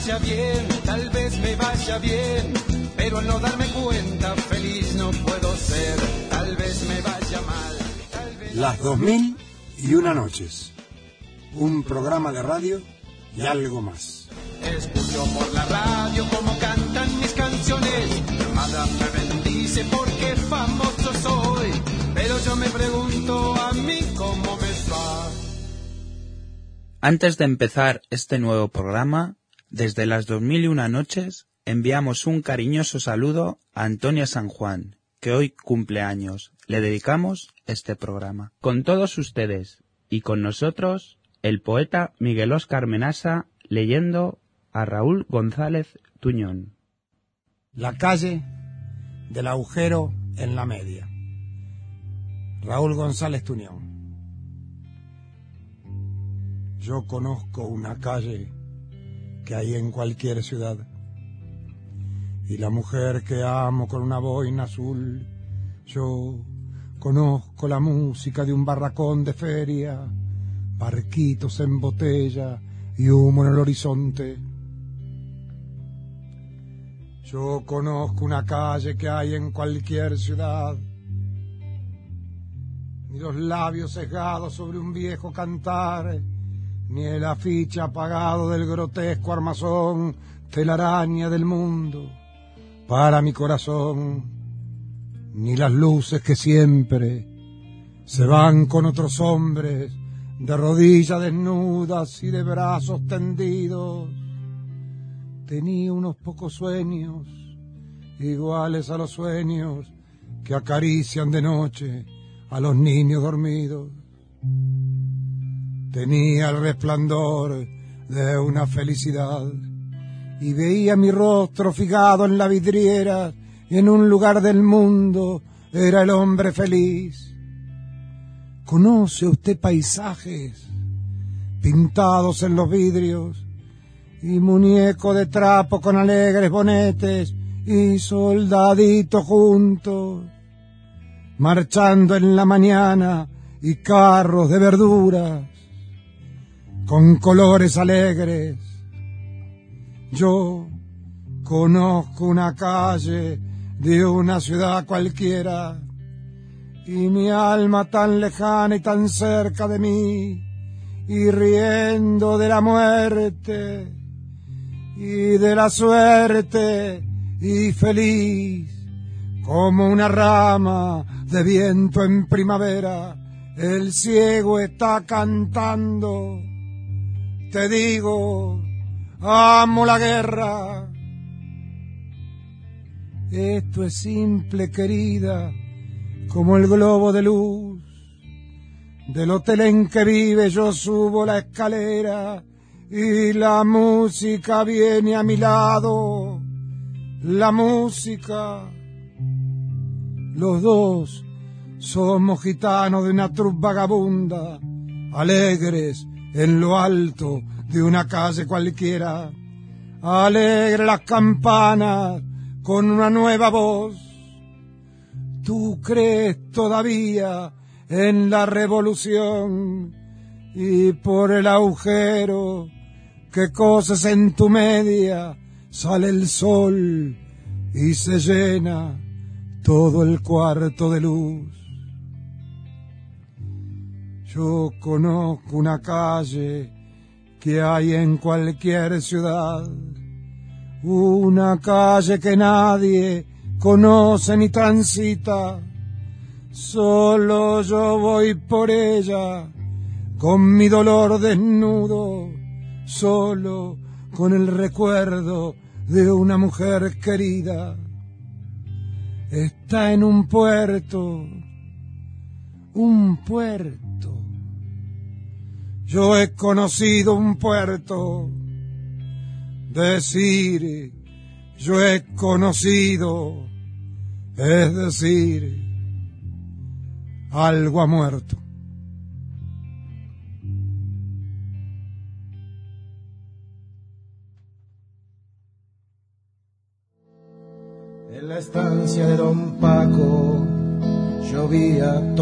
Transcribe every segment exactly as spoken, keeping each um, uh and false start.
vaya bien, tal vez me vaya bien, pero al no darme cuenta feliz no puedo ser, tal vez me vaya mal. Tal vez... Las dos mil y una noches, un programa de radio y algo más. Escucho por la radio como cantan mis canciones, mi madre me bendice porque famoso soy, pero yo me pregunto a mí cómo me va. Antes de empezar este nuevo programa, desde las dos mil y una noches, enviamos un cariñoso saludo a Antonia San Juan, que hoy cumple años. Le dedicamos este programa. Con todos ustedes y con nosotros, el poeta Miguel Óscar Menasa leyendo a Raúl González Tuñón. La calle del agujero en la media. Raúl González Tuñón. Yo conozco una calle que hay en cualquier ciudad, y la mujer que amo con una boina azul. Yo conozco la música de un barracón de feria, barquitos en botella y humo en el horizonte. Yo conozco una calle que hay en cualquier ciudad, ni los labios sesgados sobre un viejo cantar, ni el afiche apagado del grotesco armazón, telaraña del mundo para mi corazón, ni las luces que siempre se van con otros hombres de rodillas desnudas y de brazos tendidos. Tenía unos pocos sueños iguales a los sueños que acarician de noche a los niños dormidos. Tenía el resplandor de una felicidad y veía mi rostro fijado en la vidriera, y en un lugar del mundo era el hombre feliz. ¿Conoce usted paisajes pintados en los vidrios y muñecos de trapo con alegres bonetes y soldaditos juntos, marchando en la mañana, y carros de verduras con colores alegres? Yo conozco una calle de una ciudad cualquiera, y mi alma tan lejana y tan cerca de mí, y riendo de la muerte y de la suerte, y feliz como una rama de viento en primavera. El ciego está cantando, te digo, amo la guerra. Esto es simple, querida, como el globo de luz del hotel en que vive. Yo subo la escalera y la música viene a mi lado, la música. Los dos somos gitanos de una troupe vagabunda, alegres en lo alto de una calle cualquiera. Alegre las campanas con una nueva voz. Tú crees todavía en la revolución, y por el agujero que coses en tu media sale el sol y se llena todo el cuarto de luz. Yo conozco una calle que hay en cualquier ciudad, una calle que nadie conoce ni transita. Solo yo voy por ella con mi dolor desnudo, solo con el recuerdo de una mujer querida. Está en un puerto, un puerto. Yo he conocido un puerto. Decir, yo he conocido, es decir, algo ha muerto. En la estancia de Don Paco llovía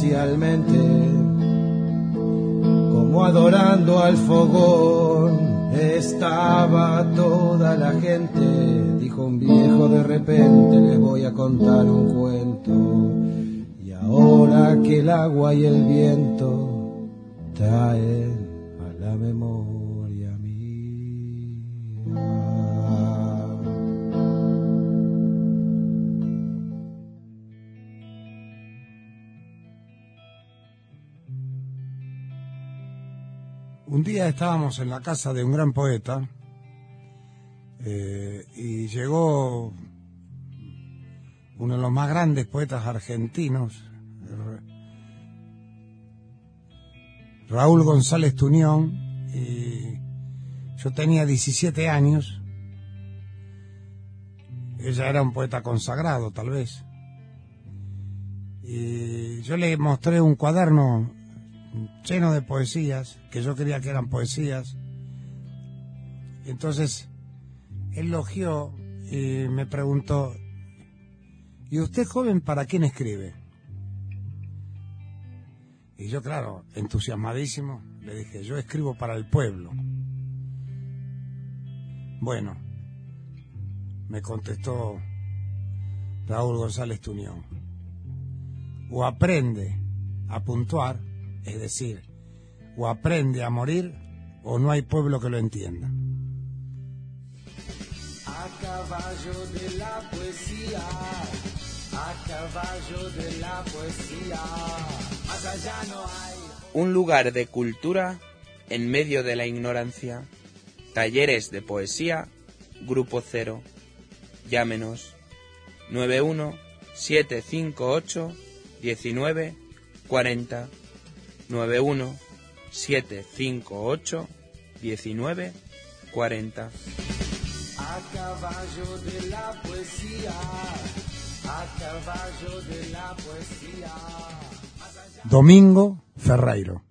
torrencialmente, como adorando al fogón estaba toda la gente. Dijo un viejo de repente, les voy a contar un cuento. Y ahora que el agua y el viento traen a la memoria mía. Un día estábamos en la casa de un gran poeta eh, y llegó uno de los más grandes poetas argentinos, Raúl González Tuñón, y yo tenía diecisiete años. Ella era un poeta consagrado, tal vez. Y yo le mostré un cuaderno lleno de poesías, que yo creía que eran poesías. Entonces, él elogió y me preguntó, ¿y usted, joven, para quién escribe? Y yo, claro, entusiasmadísimo, le dije, yo escribo para el pueblo. Bueno, me contestó Raúl González Tuñón, o aprende a puntuar, es decir, o aprende a morir, o no hay pueblo que lo entienda. A caballo de la poesía, a caballo de la poesía, más allá no hay. Un lugar de cultura en medio de la ignorancia. Talleres de poesía, Grupo Cero. Llámenos nueve uno siete cinco ocho diecinueve cuarenta. nueve uno siete cinco ocho diecinueve cuarenta. A caballo de la poesía, a caballo de la poesía. Domingo Ferreiro.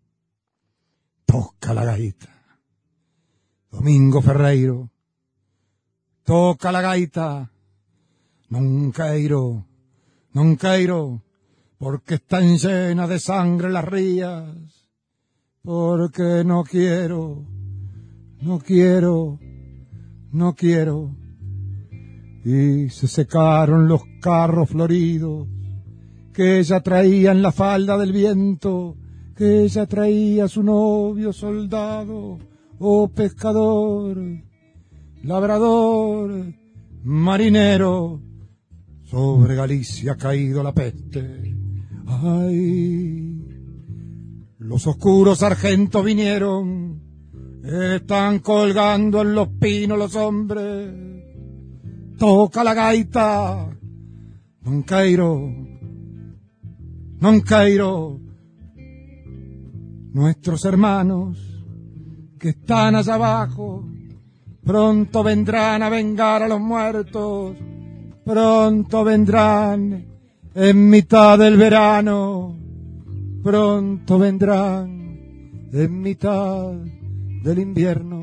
Toca la gaita. Domingo Ferreiro. Toca la gaita. Non queiro, non queiro, porque están llenas de sangre las rías. Porque no quiero, no quiero, no quiero. Y se secaron los carros floridos que ella traía en la falda del viento, que ella traía su novio soldado o pescador, labrador, marinero. Sobre Galicia ha caído la peste. Ay, los oscuros sargentos vinieron, están colgando en los pinos los hombres. Toca la gaita, non queiro, non queiro. Nuestros hermanos que están allá abajo pronto vendrán a vengar a los muertos, pronto vendrán en mitad del verano, pronto vendrán en mitad del invierno.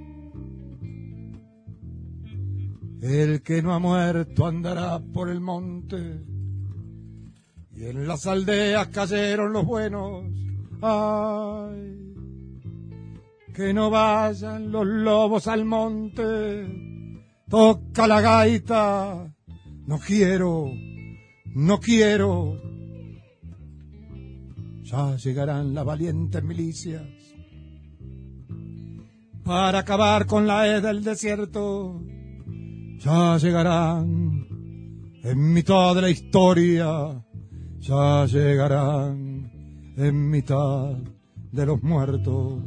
El que no ha muerto andará por el monte, y en las aldeas cayeron los buenos. Ay, que no vayan los lobos al monte. Toca la gaita, no quiero, no quiero. Ya llegarán las valientes milicias para acabar con la ed del desierto. Ya llegarán en mitad de la historia, ya llegarán en mitad de los muertos.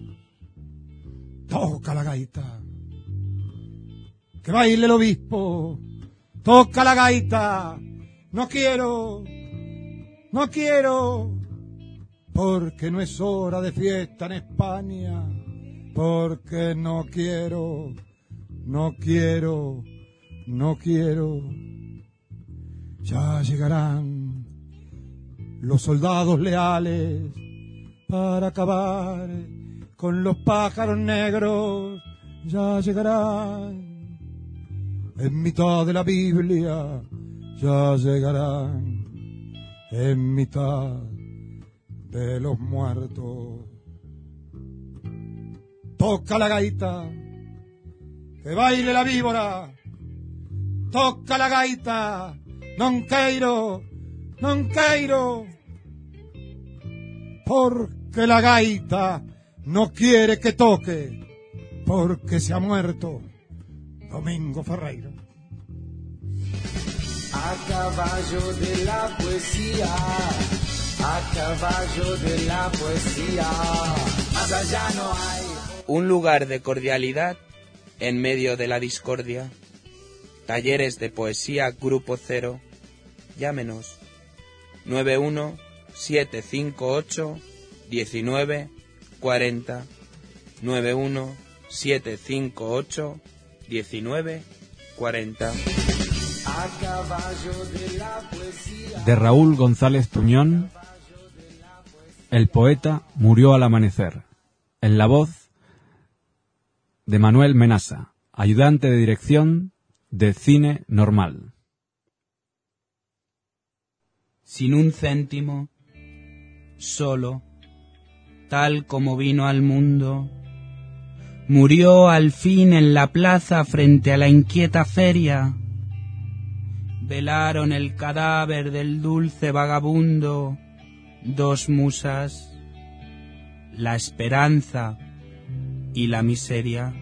Toca la gaita, que baile el obispo. Toca la gaita, no quiero, no quiero, porque no es hora de fiesta en España, porque no quiero, no quiero, no quiero. Ya llegarán los soldados leales para acabar con los pájaros negros. Ya llegarán en mitad de la Biblia, ya llegarán en mitad de los muertos. Toca la gaita, que baile la víbora. Toca la gaita, non queiro, non queiro. Porque la gaita no quiere que toque, porque se ha muerto Domingo Ferreiro. A caballo de la poesía, a caballo de la poesía, más allá no hay. Un lugar de cordialidad en medio de la discordia. Talleres de poesía Grupo Cero. Llámenos nueve uno siete cinco ocho diecinueve cuarenta, nueve uno siete cinco ocho diecinueve cuarenta. De Raúl González Tuñón, El poeta murió al amanecer, en la voz de Manuel Menasa, ayudante de dirección de Cine Normal. Sin un céntimo, solo, tal como vino al mundo, murió al fin en la plaza frente a la inquieta feria. Velaron el cadáver del dulce vagabundo dos musas, la esperanza y la miseria.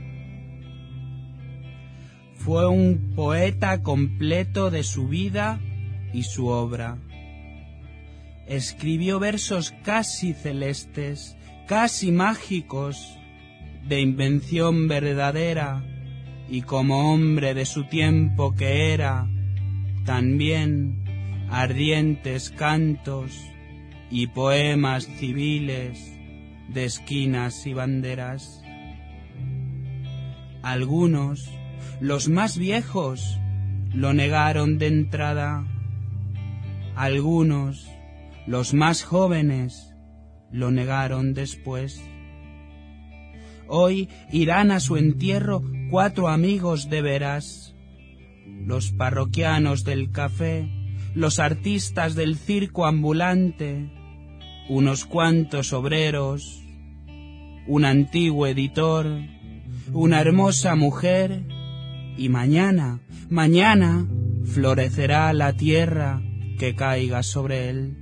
Fue un poeta completo de su vida y su obra. Escribió versos casi celestes, casi mágicos, de invención verdadera, y como hombre de su tiempo que era, también ardientes cantos y poemas civiles de esquinas y banderas. Algunos, los más viejos, lo negaron de entrada. Algunos, los más jóvenes, lo negaron después. Hoy irán a su entierro cuatro amigos de veras, los parroquianos del café, los artistas del circo ambulante, unos cuantos obreros, un antiguo editor, una hermosa mujer, y mañana, mañana, florecerá la tierra que caiga sobre él.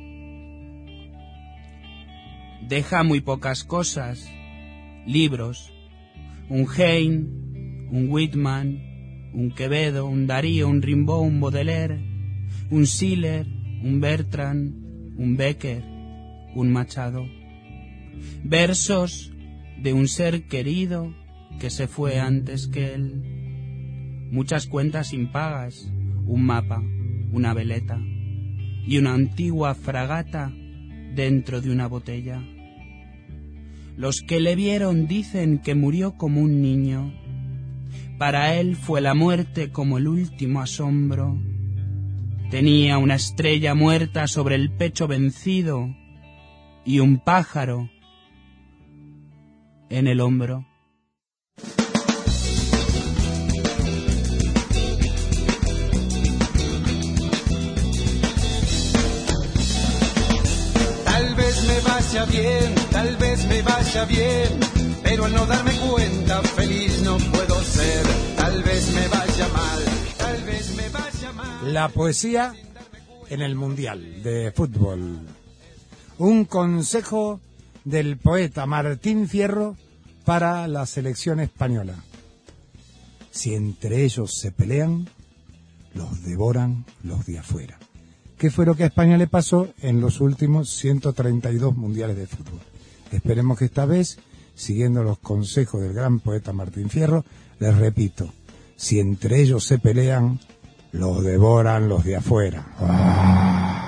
Deja muy pocas cosas, libros, un Heine, un Whitman, un Quevedo, un Darío, un Rimbaud, un Baudelaire, un Schiller, un Bertrand, un Becker, un Machado. Versos de un ser querido que se fue antes que él. Muchas cuentas impagas, un mapa, una veleta y una antigua fragata dentro de una botella. Los que le vieron dicen que murió como un niño. Para él fue la muerte como el último asombro. Tenía una estrella muerta sobre el pecho vencido y un pájaro en el hombro. Tal vez me vaya bien, tal vez me vaya bien, pero al no darme cuenta feliz no puedo ser. Tal vez me vaya mal, tal vez me vaya mal. La poesía en el Mundial de Fútbol. Un consejo del poeta Martín Fierro para la selección española. Si entre ellos se pelean, los devoran los de afuera. ¿Qué fue lo que a España le pasó en los últimos ciento treinta y dos mundiales de fútbol? Esperemos que esta vez, siguiendo los consejos del gran poeta Martín Fierro, les repito, si entre ellos se pelean, los devoran los de afuera. ¡Ah!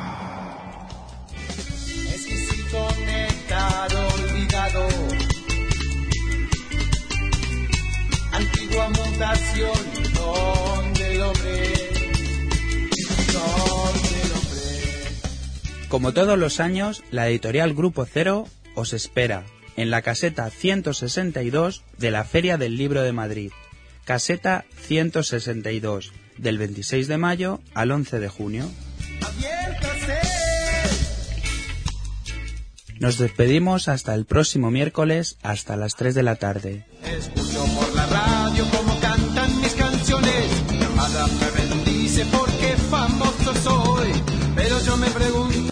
Exquisito néctar olvidado, antigua mutación, donde lo ve, donde lo ve. Como todos los años, la editorial Grupo Cero os espera en la caseta ciento sesenta y dos de la Feria del Libro de Madrid. Caseta ciento sesenta y dos, del veintiséis de mayo al once de junio. Nos despedimos hasta el próximo miércoles, hasta las tres de la tarde. Escucho por la radio como cantan